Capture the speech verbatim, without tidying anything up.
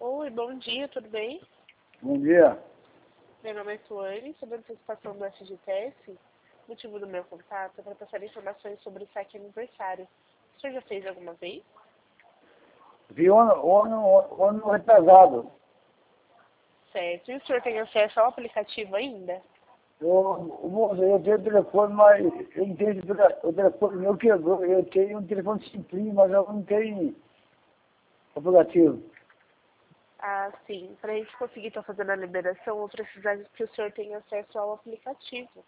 Oi, bom dia, tudo bem? Bom dia. Meu nome é Suane, sobre a antecipação do F G T S. O motivo do meu contato é para passar informações sobre o saque aniversário. O senhor já fez alguma vez? Vi o ano, o ano, o ano retrasado. Certo. E o senhor tem acesso ao aplicativo ainda? Eu, moço, eu tenho telefone, mas eu não tenho tele- o telefone meu quebrou. Eu tenho um telefone simples, mas eu não tenho aplicativo. Ah, sim. Para a gente conseguir estar fazendo a liberação, eu preciso que o senhor tenha acesso ao aplicativo.